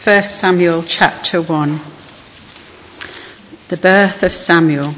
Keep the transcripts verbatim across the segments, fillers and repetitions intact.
First Samuel chapter one. The birth of Samuel.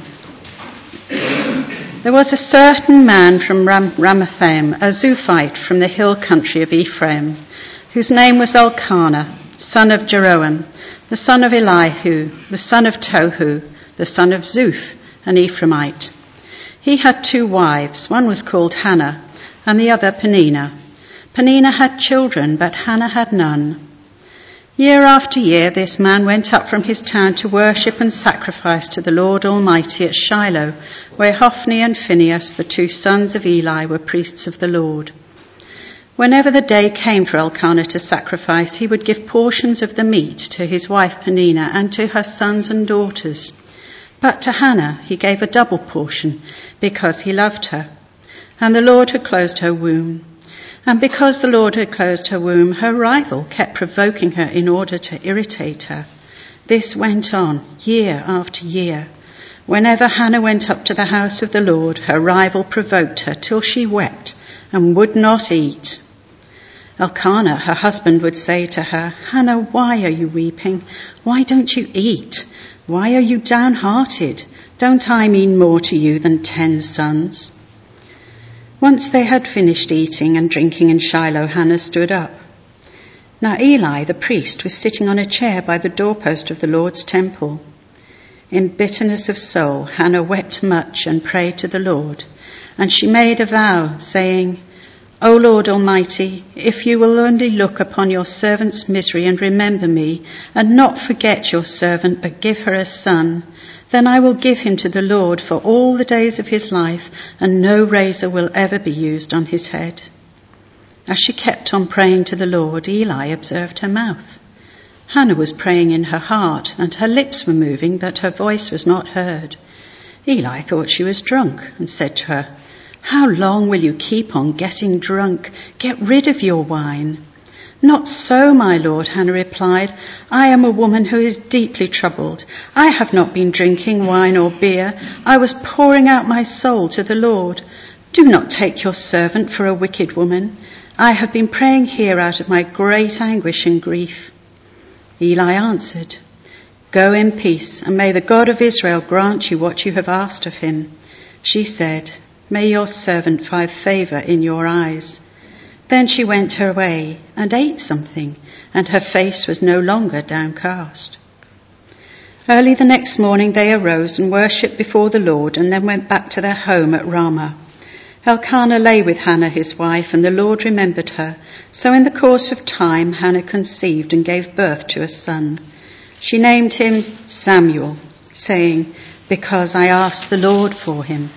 There was a certain man from Ram- Ramathaim, a Zuphite from the hill country of Ephraim, whose name was Elkanah, son of Jeroham, the son of Elihu, the son of Tohu, the son of Zuph, an Ephraimite. He had two wives. One was called Hannah, and the other Peninnah. Peninnah had children, but Hannah had none. Year after year this man went up from his town to worship and sacrifice to the Lord Almighty at Shiloh, where Hophni and Phinehas, the two sons of Eli, were priests of the Lord. Whenever the day came for Elkanah to sacrifice, he would give portions of the meat to his wife Peninnah and to her sons and daughters. But to Hannah he gave a double portion, because he loved her. And the Lord had closed her womb. And because the Lord had closed her womb, her rival kept provoking her in order to irritate her. This went on year after year. Whenever Hannah went up to the house of the Lord, her rival provoked her till she wept and would not eat. Elkanah, her husband, would say to her, "Hannah, why are you weeping? Why don't you eat? Why are you downhearted? Don't I mean more to you than ten sons?" Once they had finished eating and drinking in Shiloh, Hannah stood up. Now Eli, the priest, was sitting on a chair by the doorpost of the Lord's temple. In bitterness of soul, Hannah wept much and prayed to the Lord. And she made a vow, saying, "O Lord Almighty, if you will only look upon your servant's misery and remember me, and not forget your servant, but give her a son, then I will give him to the Lord for all the days of his life, and no razor will ever be used on his head." As she kept on praying to the Lord, Eli observed her mouth. Hannah was praying in her heart, and her lips were moving, but her voice was not heard. Eli thought she was drunk and said to her, "How long will you keep on getting drunk? Get rid of your wine." "Not so, my lord," Hannah replied. "I am a woman who is deeply troubled. I have not been drinking wine or beer. I was pouring out my soul to the Lord. Do not take your servant for a wicked woman. I have been praying here out of my great anguish and grief." Eli answered, "Go in peace, and may the God of Israel grant you what you have asked of him." She said, "May your servant find favour in your eyes." Then she went her way and ate something, and her face was no longer downcast. Early the next morning they arose and worshipped before the Lord, and then went back to their home at Ramah. Elkanah lay with Hannah his wife, and the Lord remembered her. So in the course of time Hannah conceived and gave birth to a son. She named him Samuel, saying, "Because I asked the Lord for him."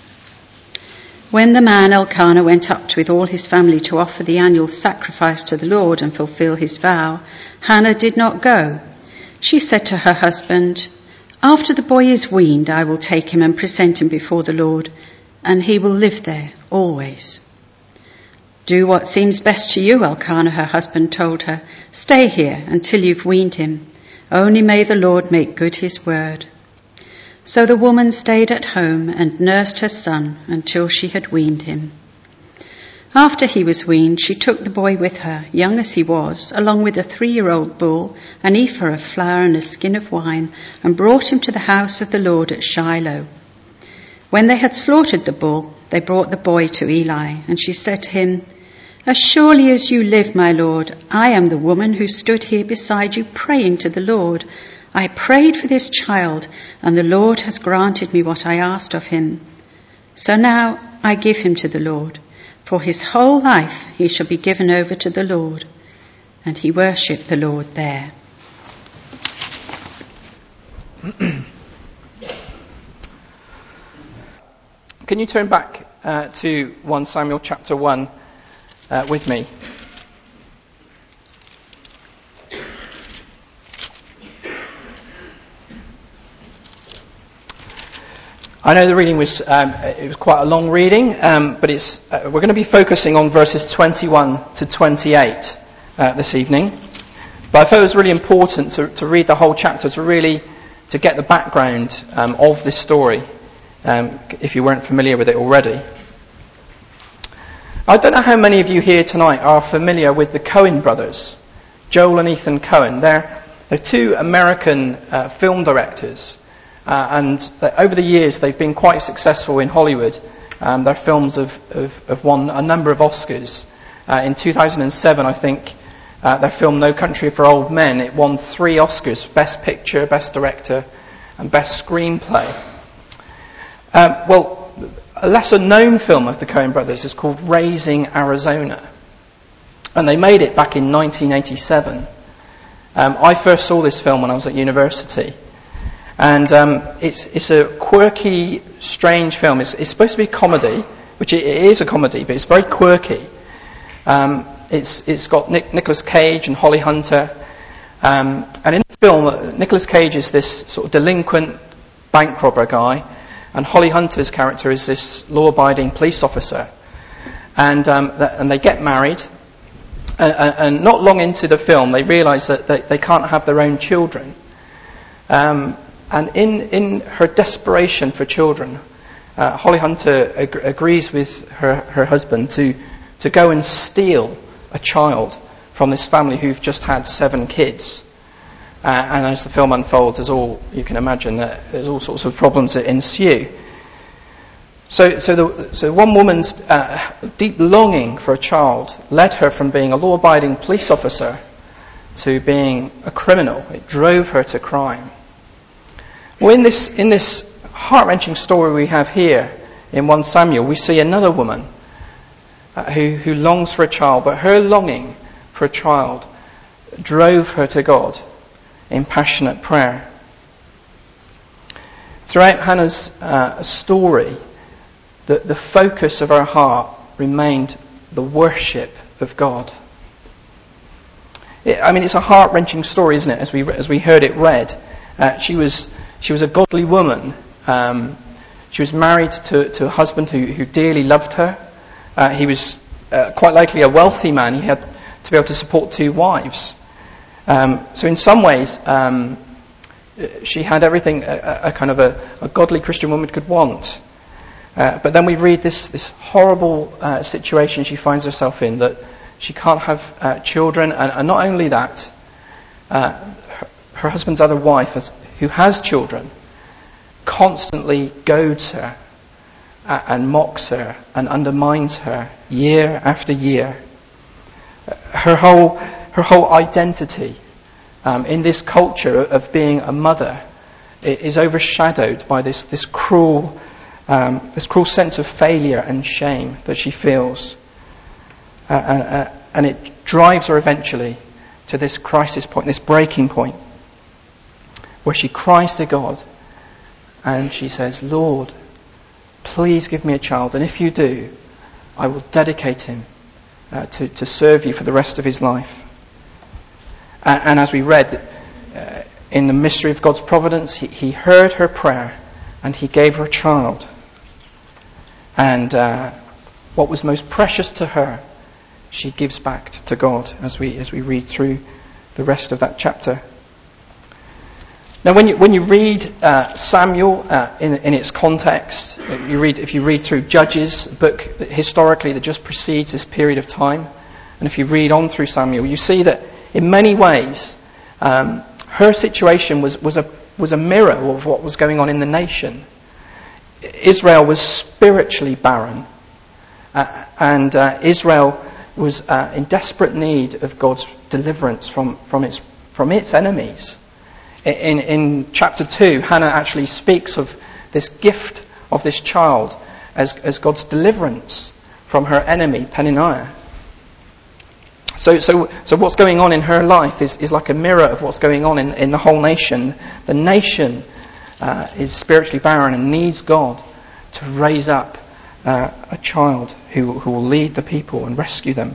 When the man Elkanah went up with all his family to offer the annual sacrifice to the Lord and fulfill his vow, Hannah did not go. She said to her husband, "After the boy is weaned, I will take him and present him before the Lord, and he will live there always." "Do what seems best to you," Elkanah, her husband, told her. "Stay here until you've weaned him. Only may the Lord make good his word." So the woman stayed at home and nursed her son until she had weaned him. After he was weaned, she took the boy with her, young as he was, along with a three-year-old bull, an ephah of flour and a skin of wine, and brought him to the house of the Lord at Shiloh. When they had slaughtered the bull, they brought the boy to Eli, and she said to him, "As surely as you live, my lord, I am the woman who stood here beside you praying to the Lord. I prayed for this child, and the Lord has granted me what I asked of him. So now I give him to the Lord. For his whole life he shall be given over to the Lord." And he worshipped the Lord there. Can you turn back uh, to First Samuel chapter one uh, with me? I know the reading was um, it was quite a long reading, um, but it's uh, we're going to be focusing on verses twenty-one to twenty-eight uh, this evening. But I felt it was really important to, to read the whole chapter to really to get the background um, of this story, um, if you weren't familiar with it already. I don't know how many of you here tonight are familiar with the Coen brothers. Joel and Ethan Coen. They're, they're two American uh, film directors, uh, and uh, over the years they've been quite successful in Hollywood. Um, their films have, have, have won a number of Oscars. Uh, in two thousand seven, I think, uh, their film No Country for Old Men, it won three Oscars: Best Picture, Best Director, and Best Screenplay. Um, well, a lesser-known film of the Coen brothers is called Raising Arizona. And they made it back in nineteen eighty-seven. Um, I first saw this film when I was at university. And um, it's, it's a quirky, strange film. It's, it's supposed to be a comedy, which it, it is a comedy, but it's very quirky. Um, it's, it's got Nick, Nicolas Cage and Holly Hunter. Um, and in the film, uh, Nicolas Cage is this sort of delinquent bank robber guy, and Holly Hunter's character is this law-abiding police officer. And, um, th- and they get married. And, and not long into the film, they realise that they, they can't have their own children. Um, and in, in her desperation for children, uh, Holly Hunter ag- agrees with her, her husband to, to go and steal a child from this family who've just had seven kids. Uh, and as the film unfolds, there's all, you can imagine that there's all sorts of problems that ensue. So, so, the, so one woman's uh, deep longing for a child led her from being a law-abiding police officer to being a criminal. It drove her to crime. Well, in this, in this heart-wrenching story we have here in First Samuel, we see another woman uh, who, who longs for a child, but her longing for a child drove her to God in passionate prayer. Throughout Hannah's uh, story, The, the focus of her heart remained the worship of God. It, I mean, it's a heart-wrenching story, isn't it? As we as we heard it read, uh, she was she was a godly woman. Um, she was married to to a husband who who dearly loved her. Uh, he was uh, quite likely a wealthy man. He had to be able to support two wives. Um, so in some ways, um, she had everything a, a kind of a, a godly Christian woman could want. Uh, but then we read this, this horrible uh, situation she finds herself in, that she can't have uh, children, and, and not only that, uh, her, her husband's other wife, has, who has children, constantly goads her uh, and mocks her and undermines her year after year. Her whole, her whole identity um, in this culture of being a mother is overshadowed by this, this cruel Um, this cruel sense of failure and shame that she feels. Uh, and, uh, and it drives her eventually to this crisis point, this breaking point, where she cries to God and she says, Lord, please give me a child, and if you do, I will dedicate him uh, to, to serve you for the rest of his life. Uh, and as we read, uh, in the mystery of God's providence, he, he heard her prayer and he gave her a child. And uh, what was most precious to her, she gives back to God as we as we read through the rest of that chapter. Now, when you when you read uh, Samuel uh, in in its context, you read if you read through Judges, a book that historically that just precedes this period of time, and if you read on through Samuel, you see that in many ways um, her situation was was a was a mirror of what was going on in the nation. Israel was spiritually barren, uh, and uh, Israel was uh, in desperate need of God's deliverance from, from its from its enemies. In, in chapter two, Hannah actually speaks of this gift of this child as, as God's deliverance from her enemy, Peninnah. So, so, so what's going on in her life is, is like a mirror of what's going on in, in the whole nation. The nation Uh, is spiritually barren and needs God to raise up uh, a child who, who will lead the people and rescue them.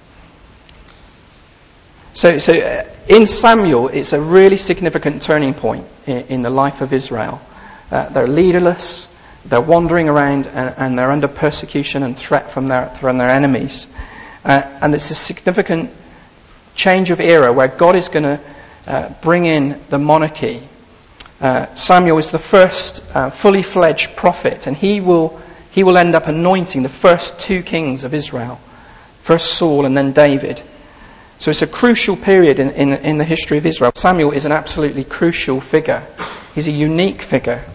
So, so uh, in Samuel, it's a really significant turning point in, in the life of Israel. Uh, they're leaderless, they're wandering around, and, and they're under persecution and threat from their from their enemies. Uh, and it's a significant change of era where God is going to uh, bring in the monarchy. Uh, Samuel is the first uh, fully fledged prophet, and he will he will end up anointing the first two kings of Israel, first Saul and then David. So it's a crucial period in, in, in the history of Israel. Samuel is an absolutely crucial figure. He's a unique figure.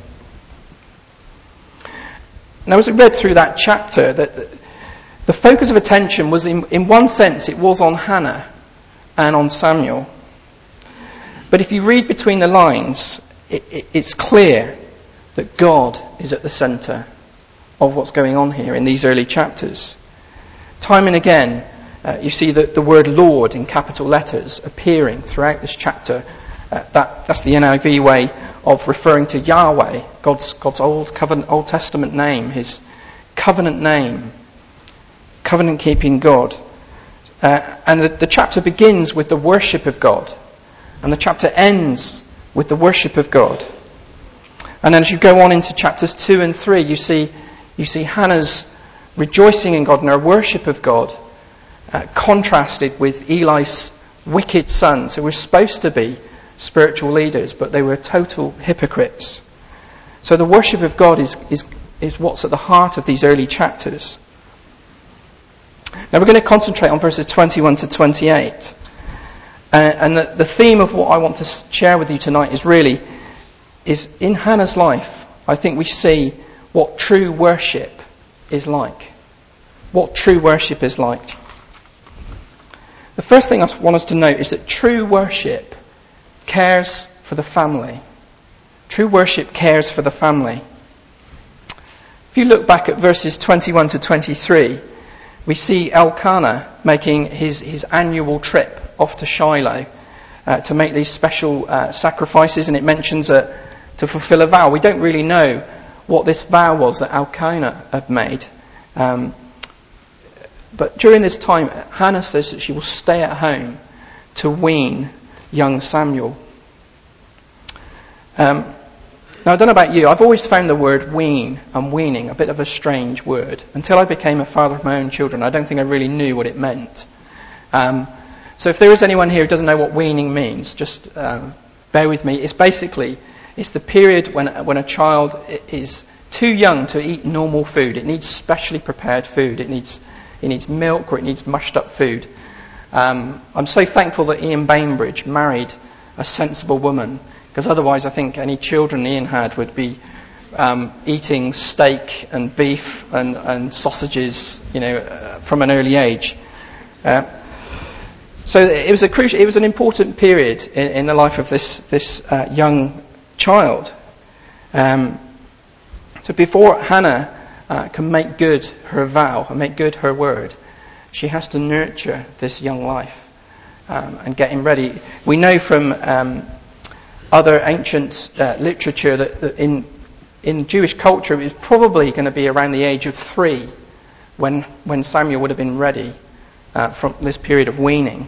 Now, as I read through that chapter, that the focus of attention was, in, in one sense, it was on Hannah and on Samuel. But if you read between the lines, it, it, it's clear that God is at the centre of what's going on here in these early chapters. Time and again, uh, you see the, the word Lord in capital letters appearing throughout this chapter. Uh, that, that's the N I V way of referring to Yahweh, God's, God's old covenant, Old Testament name, his covenant name, covenant-keeping God. Uh, and the, the chapter begins with the worship of God, and the chapter ends with the worship of God. And then as you go on into chapters two and three, you see you see Hannah's rejoicing in God and her worship of God uh, contrasted with Eli's wicked sons, who were supposed to be spiritual leaders, but they were total hypocrites. So the worship of God is, is, is what's at the heart of these early chapters. Now we're going to concentrate on verses twenty-one to twenty-eight. Uh, and the, the theme of what I want to share with you tonight is really, is in Hannah's life, I think we see what true worship is like. What true worship is like. The first thing I want us to note is that true worship cares for the family. True worship cares for the family. If you look back at verses twenty-one to twenty-three, we see Elkanah making his, his annual trip off to Shiloh uh, to make these special uh, sacrifices, and it mentions uh, to fulfill a vow. We don't really know what this vow was that Elkanah had made. Um, but during this time, Hannah says that she will stay at home to wean young Samuel. Um, now, I don't know about you, I've always found the word wean and weaning a bit of a strange word. Until I became a father of my own children, I don't think I really knew what it meant. Um, so if there is anyone here who doesn't know what weaning means, just um, bear with me. It's basically, it's the period when, when a child is too young to eat normal food. It needs specially prepared food. It needs, it needs milk, or it needs mushed up food. Um, I'm so thankful that Ian Bainbridge married a sensible woman, because otherwise I think any children Ian had would be um, eating steak and beef and, and sausages, you know, uh, from an early age. Uh, so it was a crucial, it was an important period in, in the life of this this uh, young child. Um, so before Hannah uh, can make good her vow and make good her word, she has to nurture this young life um, and get him ready. We know from um, other ancient uh, literature that, that in in Jewish culture it was probably going to be around the age of three when when Samuel would have been ready uh, from this period of weaning.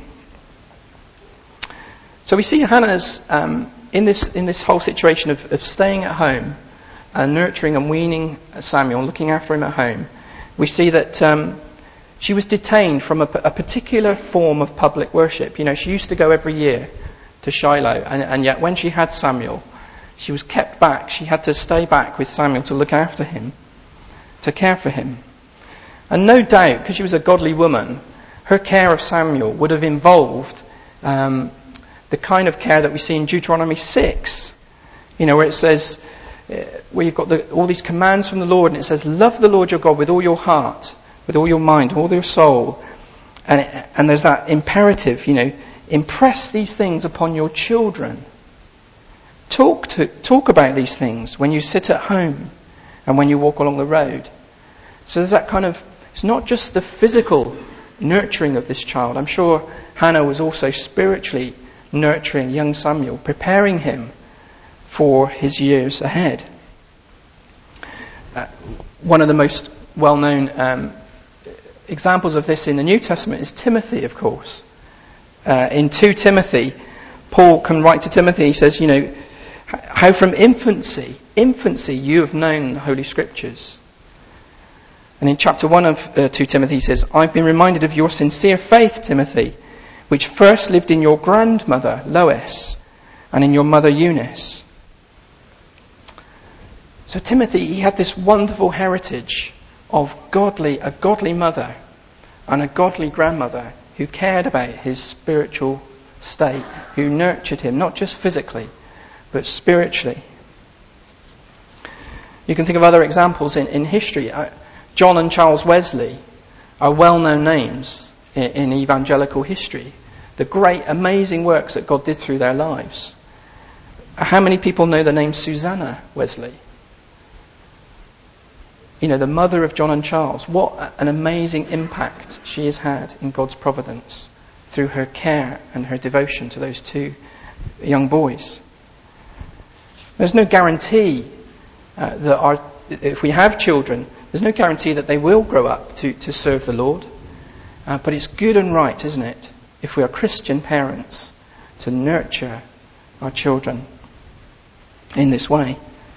So we see Hannah's um, in this in this whole situation of, of staying at home and nurturing and weaning Samuel, looking after him at home. We see that um, she was detained from a, a particular form of public worship. You know, she used to go every year to Shiloh, and, and yet when she had Samuel, she was kept back. She had to stay back with Samuel to look after him, to care for him. And no doubt, because she was a godly woman, her care of Samuel would have involved um, the kind of care that we see in Deuteronomy six, you know, where it says, uh, where you've got the, all these commands from the Lord, and it says, love the Lord your God with all your heart, with all your mind, all your soul. And, it, and there's that imperative, you know, impress these things upon your children. Talk to talk about these things when you sit at home and when you walk along the road. So there's that kind of, it's not just the physical nurturing of this child. I'm sure Hannah was also spiritually nurturing young Samuel, preparing him for his years ahead. Uh, one of the most well-known um, examples of this in the New Testament is Timothy, of course. Uh, in Second Timothy, Paul can write to Timothy, he says, you know, how from infancy, infancy you have known the Holy Scriptures. And in chapter one of uh, Second Timothy he says, I've been reminded of your sincere faith, Timothy, which first lived in your grandmother, Lois, and in your mother, Eunice. So Timothy, he had this wonderful heritage of godly, a godly mother and a godly grandmother who cared about his spiritual state, who nurtured him, not just physically, but spiritually. You can think of other examples in, in history. John and Charles Wesley are well-known names in, in evangelical history. The great, amazing works that God did through their lives. How many people know the name Susanna Wesley? You know, the mother of John and Charles. What an amazing impact she has had in God's providence through her care and her devotion to those two young boys. There's no guarantee uh, that our, if we have children, there's no guarantee that they will grow up to, to serve the Lord. Uh, but it's good and right, isn't it, if we are Christian parents, to nurture our children in this way.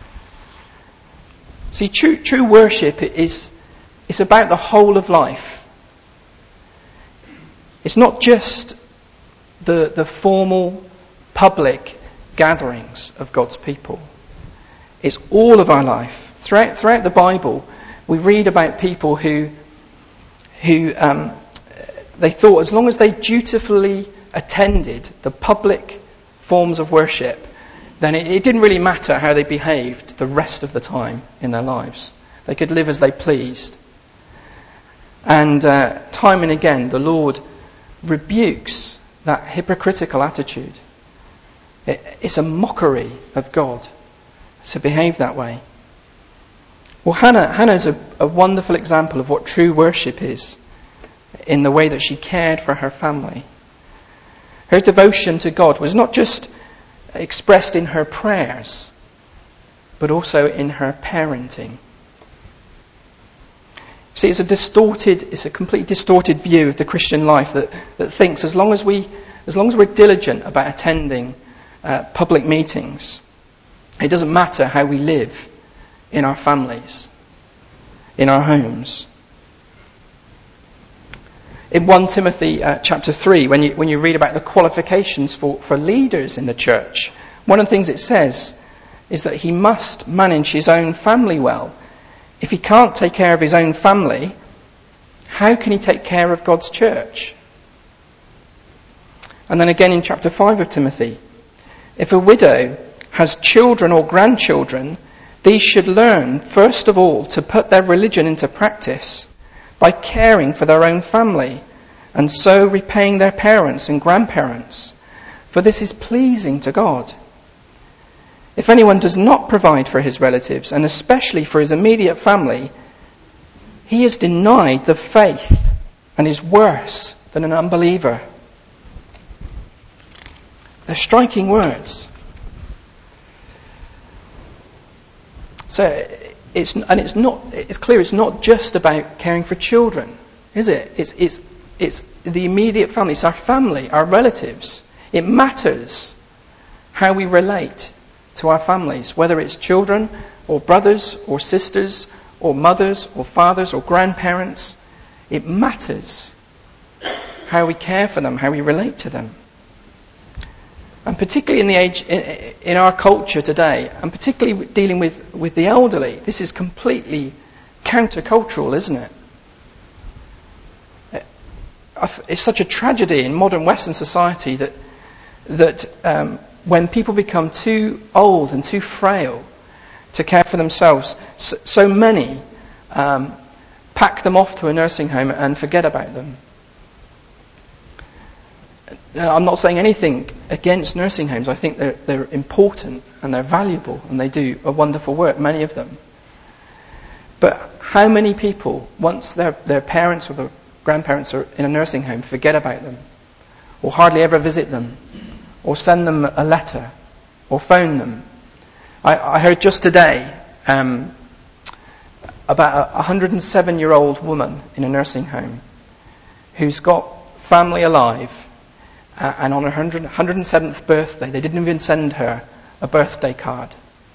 See, true, true worship is it's about the whole of life. It's not just the, the formal, public gatherings of God's people. It's all of our life. Throughout, throughout the Bible, we read about people who, who um, they thought as long as they dutifully attended the public forms of worship, then it, it didn't really matter how they behaved the rest of the time in their lives. They could live as they pleased. And uh, time and again, the Lord rebukes that hypocritical attitude. It, it's a mockery of God to behave that way. Well, Hannah, Hannah's a, a wonderful example of what true worship is in the way that she cared for her family. Her devotion to God was not just expressed in her prayers, but also in her parenting. See, it's a distorted, it's a completely distorted view of the Christian life that, that thinks as long as we, as long as we're diligent about attending uh, public meetings, it doesn't matter how we live in our families, in our homes. In First Timothy uh, chapter three, when you when you read about the qualifications for, for leaders in the church, one of the things it says is that he must manage his own family well. If he can't take care of his own family, how can he take care of God's church? And then again in chapter five of Timothy, if a widow has children or grandchildren, these should learn, first of all, to put their religion into practice by caring for their own family, and so repaying their parents and grandparents, for this is pleasing to God. If anyone does not provide for his relatives, and especially for his immediate family, he is denied the faith and is worse than an unbeliever. They're striking words. So it's and it's not it's clear it's not just about caring for children, is it? It's it's it's the immediate family, it's our family, our relatives. It matters how we relate to our families, whether it's children or brothers or sisters or mothers or fathers or grandparents. It matters how we care for them, how we relate to them. And particularly in the age, in, in our culture today, and particularly dealing with, with the elderly, this is completely countercultural, isn't it? It's such a tragedy in modern Western society that that um, when people become too old and too frail to care for themselves, so, so many um, pack them off to a nursing home and forget about them. Now, I'm not saying anything against nursing homes. I think they're, they're important and they're valuable and they do a wonderful work, many of them. But how many people, once their, their parents or their grandparents are in a nursing home, forget about them or hardly ever visit them or send them a letter or phone them? I, I heard just today um, about a one hundred seven year old woman in a nursing home who's got family alive. Uh, and on her one hundred seventh birthday, they didn't even send her a birthday card.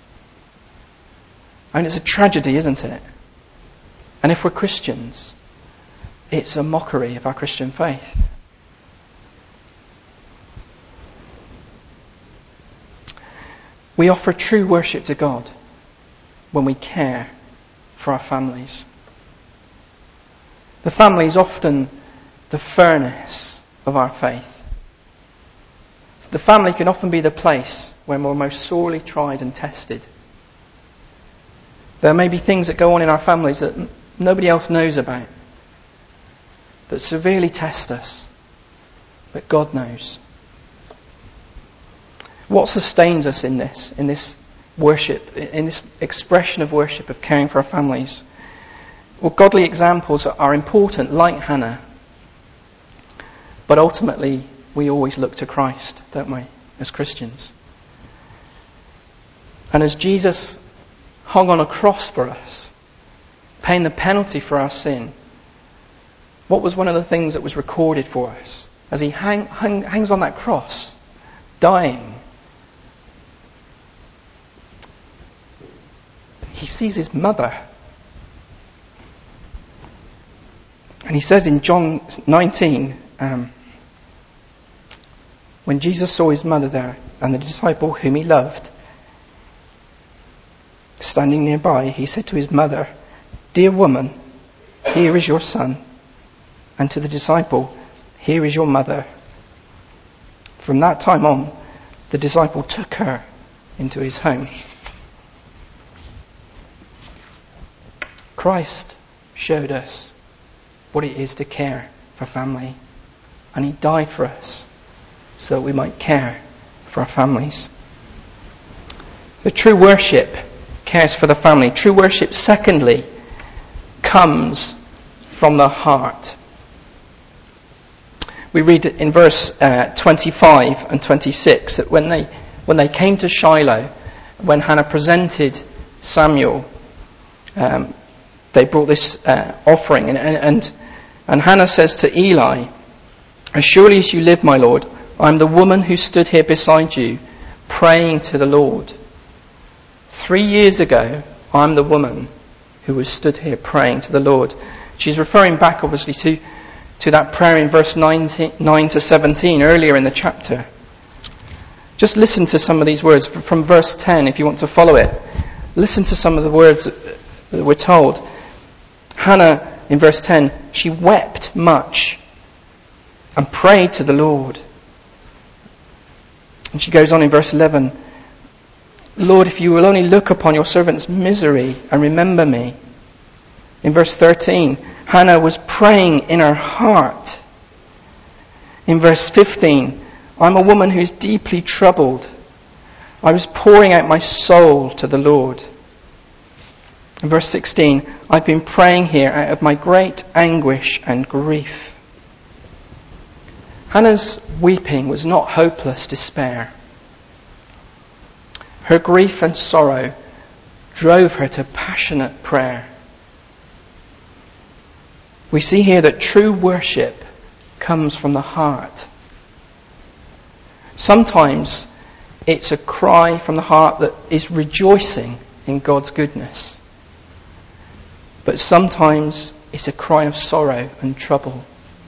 I mean, it's a tragedy, isn't it? And if we're Christians, it's a mockery of our Christian faith. We offer true worship to God when we care for our families. The family is often the furnace of our faith. The family can often be the place when we're most sorely tried and tested. There may be things that go on in our families that nobody else knows about, that severely test us, but God knows. What sustains us in this, in this worship, in this expression of worship, of caring for our families? Well, godly examples are important, like Hannah. But ultimately, we always look to Christ, don't we, as Christians? And as Jesus hung on a cross for us, paying the penalty for our sin, what was one of the things that was recorded for us? As he hang, hang, hangs on that cross, dying, he sees his mother. And he says in John nineteen, um, when Jesus saw his mother there and the disciple whom he loved standing nearby, he said to his mother, "Dear woman, here is your son." And to the disciple, "Here is your mother." From that time on, the disciple took her into his home. Christ showed us what it is to care for family. And he died for us so that we might care for our families. The true worship cares for the family. True worship, secondly, comes from the heart. We read in verse uh, twenty-five and twenty-six that when they when they came to Shiloh, when Hannah presented Samuel, um, they brought this uh, offering, and, and and Hannah says to Eli, "As surely as you live, my Lord, I am the woman who stood here beside you, praying to the Lord. Three years ago, I'm the woman who was stood here praying to the Lord." She's referring back, obviously, to to that prayer in verse nine to seventeen, earlier in the chapter. Just listen to some of these words from verse ten, if you want to follow it. Listen to some of the words that we're told. Hannah, in verse ten, she wept much and prayed to the Lord. And she goes on in verse eleven, "Lord, if you will only look upon your servant's misery and remember me." In verse thirteen, Hannah was praying in her heart. In verse fifteen, "I'm a woman who's deeply troubled. I was pouring out my soul to the Lord." In verse sixteen, "I've been praying here out of my great anguish and grief." Hannah's weeping was not hopeless despair. Her grief and sorrow drove her to passionate prayer. We see here that true worship comes from the heart. Sometimes it's a cry from the heart that is rejoicing in God's goodness. But sometimes it's a cry of sorrow and trouble.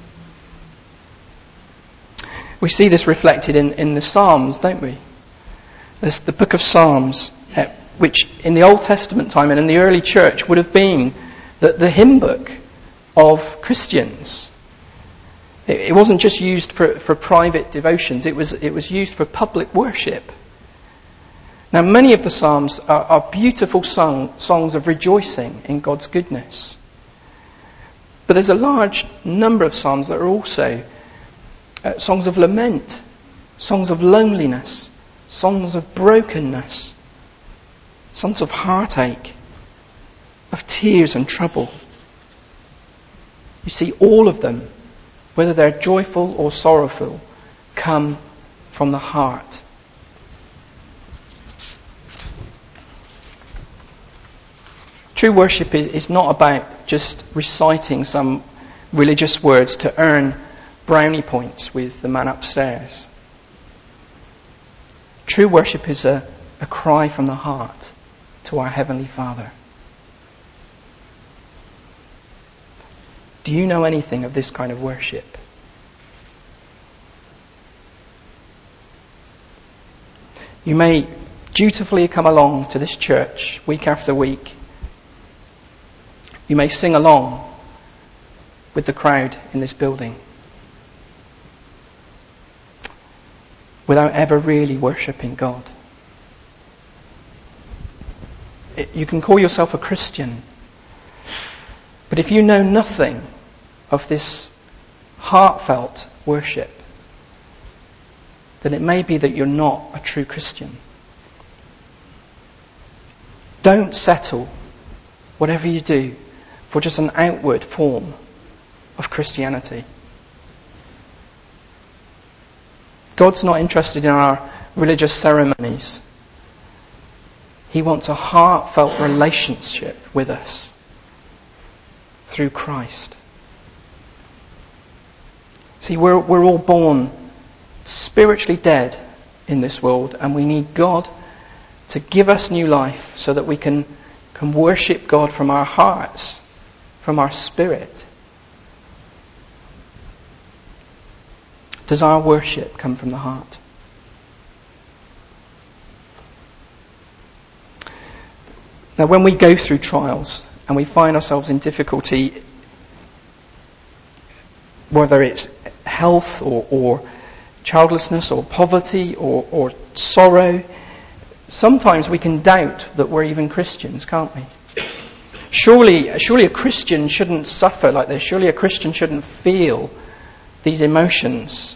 We see this reflected in, in the Psalms, don't we? There's the book of Psalms, uh, which in the Old Testament time and in the early church would have been the, the hymn book of Christians. It, it wasn't just used for, for private devotions, it was, it was used for public worship. Now, many of the Psalms are, are beautiful song, songs of rejoicing in God's goodness. But there's a large number of Psalms that are also uh, songs of lament, songs of loneliness, songs of brokenness, songs of heartache, of tears and trouble. You see, all of them, whether they're joyful or sorrowful, come from the heart. True worship is not about just reciting some religious words to earn brownie points with the man upstairs. True worship is a, a cry from the heart to our Heavenly Father. Do you know anything of this kind of worship? You may dutifully come along to this church week after week. You may sing along with the crowd in this building. without ever really worshipping God. It, you can call yourself a Christian, but if you know nothing of this heartfelt worship, then it may be that you're not a true Christian. Don't settle, whatever you do, for just an outward form of Christianity. God's not interested in our religious ceremonies. He wants a heartfelt relationship with us through Christ. See, we're, we're all born spiritually dead in this world, and we need God to give us new life so that we can, can worship God from our hearts, from our spirit. Does our worship come from the heart? Now, when we go through trials and we find ourselves in difficulty, whether it's health or, or childlessness or poverty or, or sorrow, sometimes we can doubt that we're even Christians, can't we? Surely, surely a Christian shouldn't suffer like this. Surely a Christian shouldn't feel these emotions.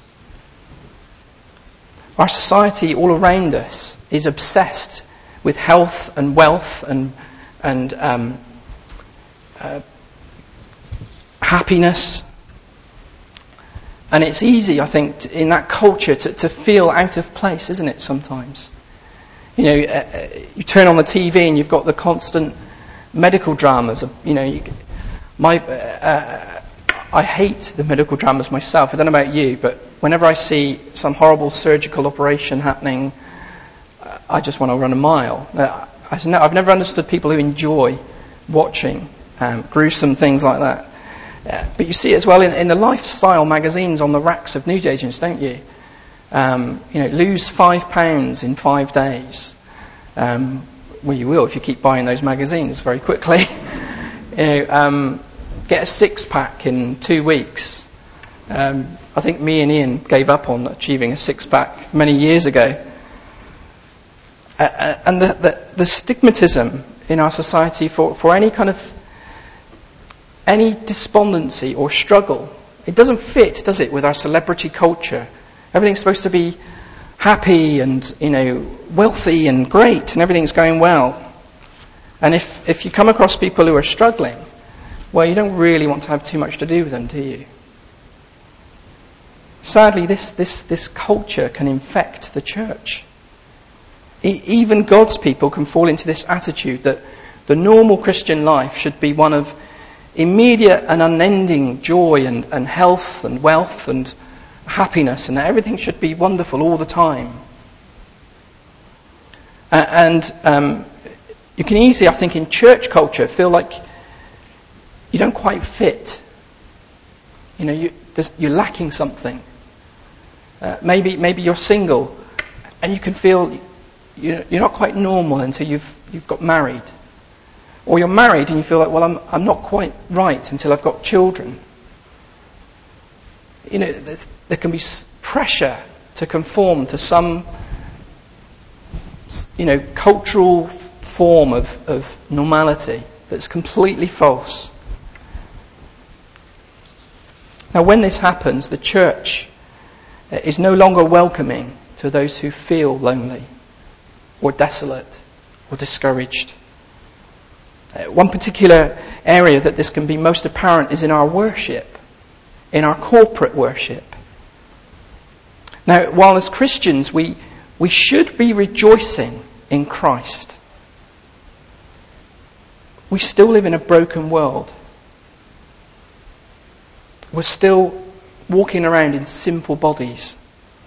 Our society all around us is obsessed with health and wealth and and um, uh, happiness. And it's easy, I think, in that culture to, to feel out of place, isn't it, sometimes? You know, uh, you turn on the T V and you've got the constant medical dramas. Of, you know, you, my uh, I hate the medical dramas myself. I don't know about you, but whenever I see some horrible surgical operation happening, uh, I just want to run a mile. Uh, I've never understood people who enjoy watching um, gruesome things like that. Uh, but you see it as well in, in the lifestyle magazines on the racks of newsagents, don't you? Um, you know, lose five pounds in five days. Um, well, you will if you keep buying those magazines very quickly. you know, um, get a six-pack in two weeks. Um, I think me and Ian gave up on achieving a six-pack many years ago. Uh, and the, the, the stigmatism in our society for, for any kind of any despondency or struggle, it doesn't fit, does it, with our celebrity culture? Everything's supposed to be happy and, you know, wealthy and great, and everything's going well. And if if you come across people who are struggling, well, you don't really want to have too much to do with them, do you? Sadly, this this this culture can infect the church. E- even God's people can fall into this attitude that the normal Christian life should be one of immediate and unending joy and, and health and wealth and happiness, and that everything should be wonderful all the time. Uh, and um, you can easily, I think, in church culture, feel like you don't quite fit. You know, you, you're lacking something. Uh, maybe, maybe you're single, and you can feel you're not quite normal until you've you've got married. Or you're married and you feel like, well, I'm I'm not quite right until I've got children. You know, there can be pressure to conform to some, you know, cultural form of, of normality that's completely false. Now, when this happens, the church is no longer welcoming to those who feel lonely or desolate or discouraged. Uh, one particular area that this can be most apparent is in our worship, in our corporate worship. Now, while as Christians we we should be rejoicing in Christ, we still live in a broken world. We're still walking around in sinful bodies.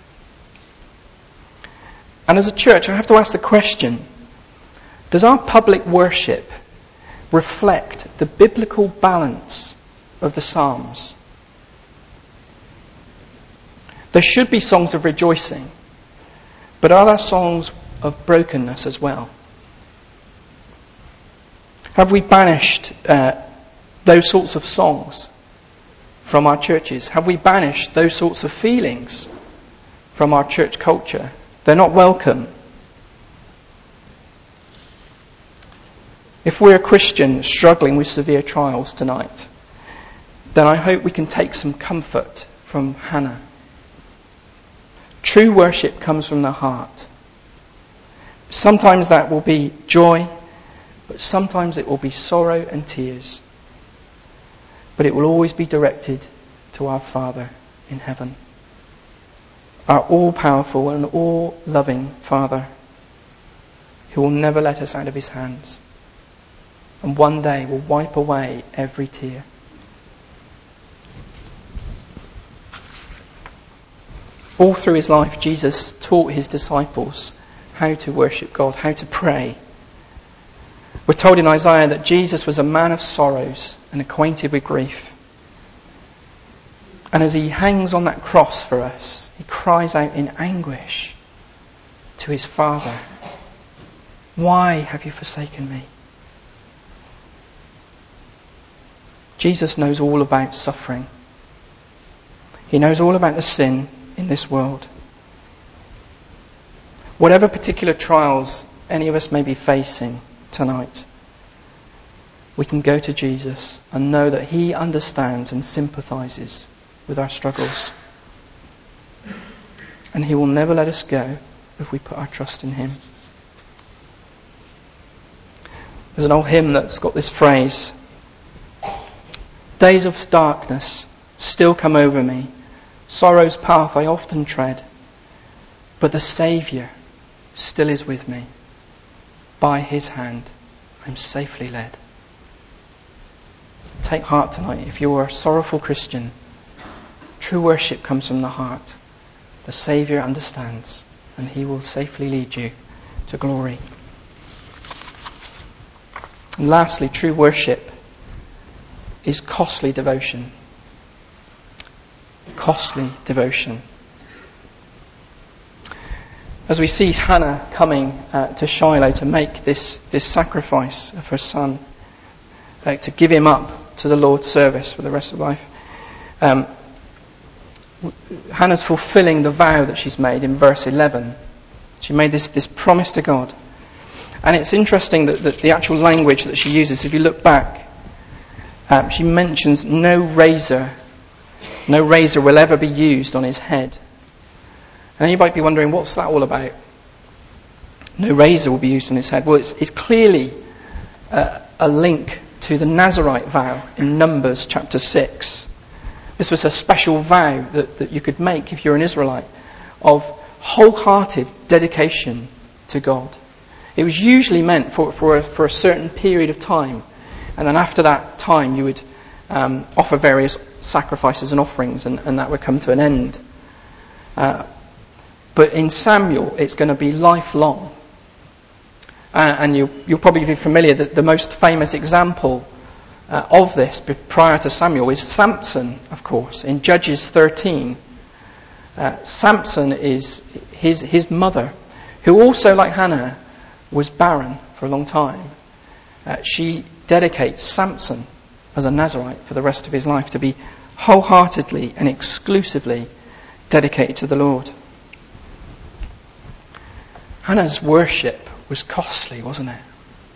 And as a church, I have to ask the question, does our public worship reflect the biblical balance of the Psalms? There should be songs of rejoicing, but are there songs of brokenness as well? Have we banished uh, those sorts of songs from our churches? Have we banished those sorts of feelings from our church culture. They're not welcome. If we're a Christian struggling with severe trials tonight, then I hope we can take some comfort from Hannah. True worship comes from the heart. Sometimes that will be joy, but sometimes it will be sorrow and tears. But it will always be directed to our Father in heaven, our all-powerful and all-loving Father, who will never let us out of his hands, and one day will wipe away every tear. All through his life, Jesus taught his disciples how to worship God, how to pray. We're told in Isaiah that Jesus was a man of sorrows and acquainted with grief. And as he hangs on that cross for us, he cries out in anguish to his Father, "Why have you forsaken me?" Jesus knows all about suffering. He knows all about the sin in this world. Whatever particular trials any of us may be facing tonight, we can go to Jesus and know that he understands and sympathizes with our struggles. And he will never let us go if we put our trust in him. There's an old hymn that's got this phrase: "Days of darkness still come over me, sorrow's path I often tread, but the Saviour still is with me. By his hand I'm safely led." Take heart tonight. If you're a sorrowful Christian, true worship comes from the heart. The Saviour understands, and he will safely lead you to glory. And lastly, true worship is costly devotion. Costly devotion. As we see Hannah coming uh, to Shiloh to make this, this sacrifice of her son, uh, to give him up to the Lord's service for the rest of life, um, Hannah's fulfilling the vow that she's made in verse eleven. She made this, this promise to God. And it's interesting that, that the actual language that she uses, if you look back, um, she mentions no razor, no razor will ever be used on his head. And you might be wondering, what's that all about? No razor will be used on his head. Well, it's, it's clearly uh, a link to the Nazirite vow in Numbers chapter six. This was a special vow that, that you could make if you're an Israelite, of wholehearted dedication to God. It was usually meant for, for, a, for a certain period of time. And then after that time you would um, offer various sacrifices and offerings, and, and that would come to an end. Uh, but in Samuel it's going to be lifelong. Uh, and you, you'll probably be familiar that the most famous example uh, of this prior to Samuel is Samson, of course, in Judges thirteen. Uh, Samson is his, his mother, who also, like Hannah, was barren for a long time. Uh, she dedicates Samson as a Nazirite for the rest of his life to be wholeheartedly and exclusively dedicated to the Lord. Hannah's worship was costly, wasn't it?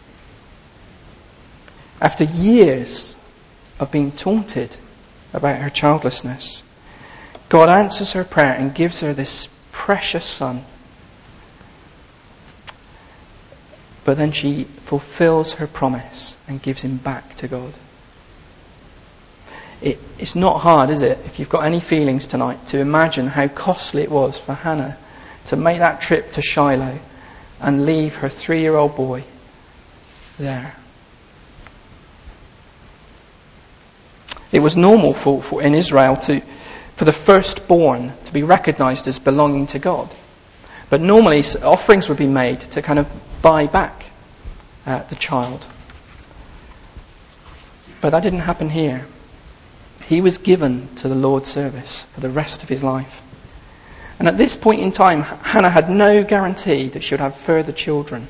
After years of being taunted about her childlessness, God answers her prayer and gives her this precious son. But then she fulfills her promise and gives him back to God. It, it's not hard, is it, if you've got any feelings tonight, to imagine how costly it was for Hannah to make that trip to Shiloh and leave her three-year-old boy there. It was normal for, for in Israel to for the firstborn to be recognised as belonging to God. But normally offerings would be made to kind of buy back uh, the child. But that didn't happen here. He was given to the Lord's service for the rest of his life. And at this point in time, Hannah had no guarantee that she would have further children.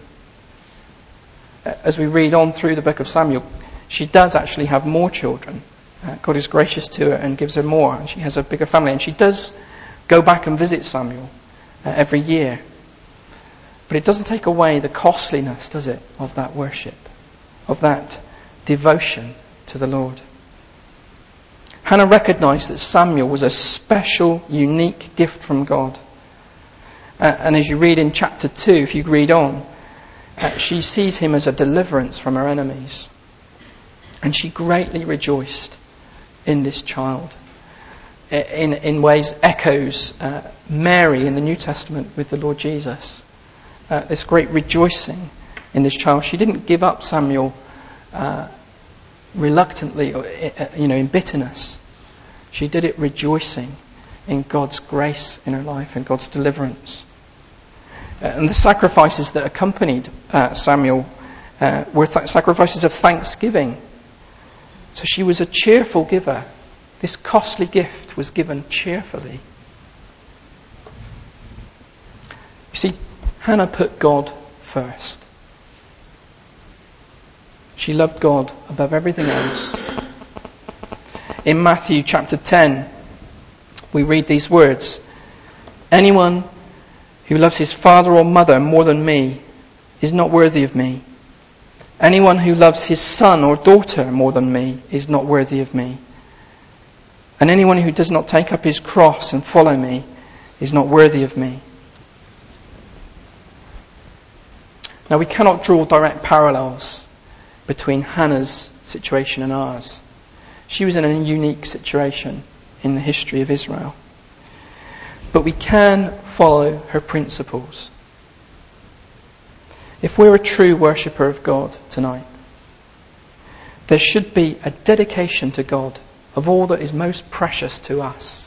As we read on through the book of Samuel, she does actually have more children. Uh, God is gracious to her and gives her more, and she has a bigger family. And she does go back and visit Samuel uh, every year. But it doesn't take away the costliness, does it, of that worship, of that devotion to the Lord. Hannah recognized that Samuel was a special, unique gift from God. Uh, and as you read in chapter two, if you read on, uh, she sees him as a deliverance from her enemies. And she greatly rejoiced in this child. In, in ways echoes uh, Mary in the New Testament with the Lord Jesus. Uh, this great rejoicing in this child. She didn't give up Samuel uh, reluctantly, or, you know, in bitterness. She did it rejoicing in God's grace in her life and God's deliverance. Uh, and the sacrifices that accompanied uh, Samuel uh, were th- sacrifices of thanksgiving. So she was a cheerful giver. This costly gift was given cheerfully. You see, Hannah put God first. She loved God above everything else. In Matthew chapter ten, we read these words: "Anyone who loves his father or mother more than me is not worthy of me. Anyone who loves his son or daughter more than me is not worthy of me. And anyone who does not take up his cross and follow me is not worthy of me." Now, we cannot draw direct parallels between Hannah's situation and ours. She was in a unique situation in the history of Israel. But we can follow her principles. If we're a true worshipper of God tonight, there should be a dedication to God of all that is most precious to us.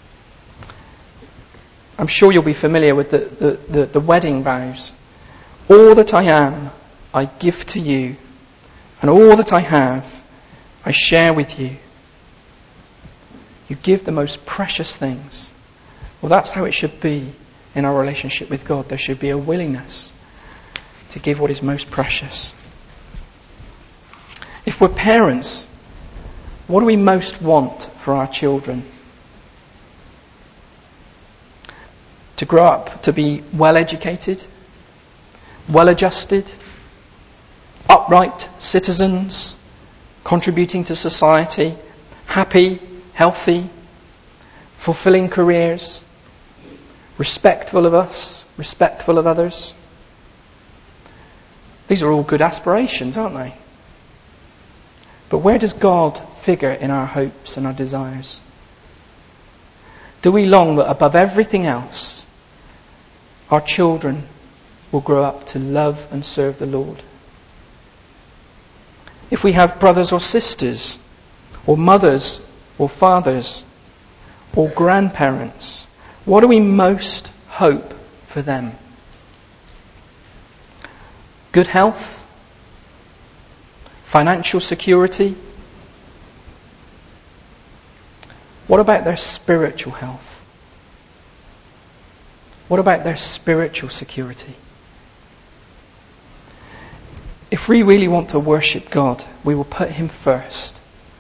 I'm sure you'll be familiar with the, the, the, the wedding vows. All that I am, I give to you, and all that I have, I share with you. You give the most precious things. Well, that's how it should be in our relationship with God. There should be a willingness to give what is most precious. If we're parents, what do we most want for our children? To grow up to be well educated, well adjusted, upright citizens, contributing to society, happy, healthy, fulfilling careers, respectful of us, respectful of others. These are all good aspirations, aren't they? But where does God figure in our hopes and our desires? Do we long that above everything else, our children will grow up to love and serve the Lord? If we have brothers or sisters, or mothers or fathers, or grandparents, what do we most hope for them? Good health? Financial security? What about their spiritual health? What about their spiritual security? If we really want to worship God, we will put Him first.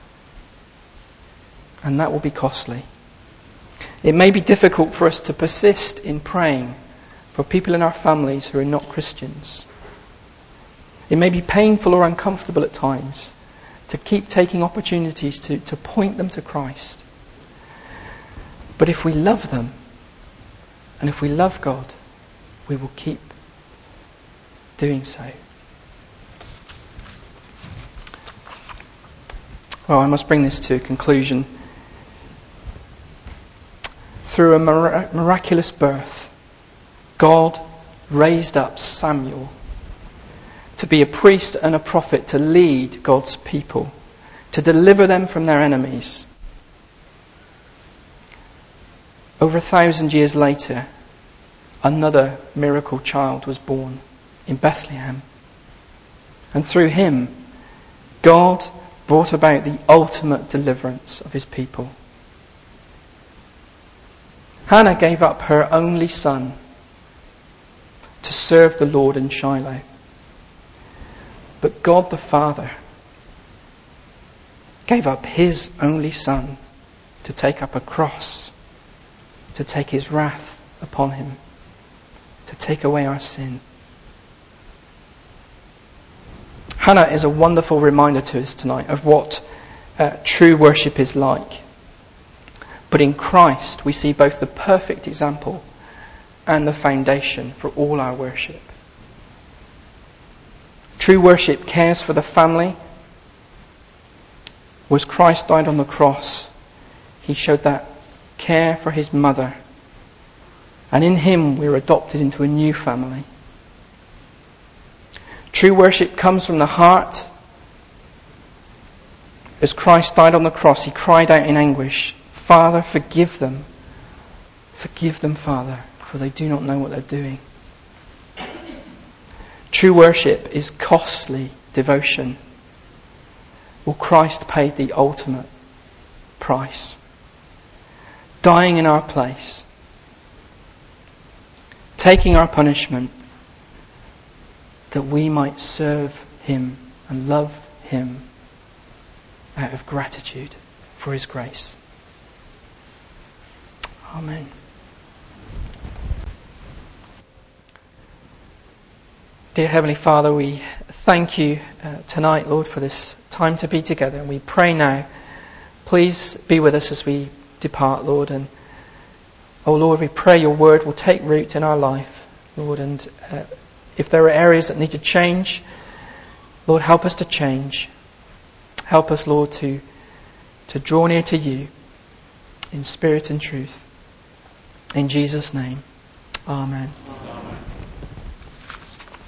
And that will be costly. It may be difficult for us to persist in praying for people in our families who are not Christians. It may be painful or uncomfortable at times to keep taking opportunities to, to point them to Christ. But if we love them, and if we love God, we will keep doing so. Well, I must bring this to a conclusion. Through a mir- miraculous birth, God raised up Samuel to be a priest and a prophet, to lead God's people, to deliver them from their enemies. Over a thousand years later, another miracle child was born in Bethlehem. And through him, God brought about the ultimate deliverance of His people. Hannah gave up her only son to serve the Lord in Shiloh. But God the Father gave up His only Son to take up a cross, to take His wrath upon Him. to take away our sin. Hannah is a wonderful reminder to us tonight of what uh, true worship is like. But in Christ we see both the perfect example and the foundation for all our worship. True worship cares for the family. Was Christ died on the cross, he showed that care for his mother. And in him we are adopted into a new family. True worship comes from the heart. As Christ died on the cross, he cried out in anguish, "Father, forgive them. Forgive them, Father, for they do not know what they're doing." True worship is costly devotion. Well, Christ paid the ultimate price, dying in our place, taking our punishment, that we might serve him and love him out of gratitude for his grace. Amen. Dear Heavenly Father, we thank you uh, tonight, Lord, for this time to be together. And we pray now, please be with us as we depart, Lord. And, oh Lord, we pray your word will take root in our life, Lord. And uh, if there are areas that need to change, Lord, help us to change. Help us, Lord, to, to draw near to you in spirit and truth. In Jesus' name, amen.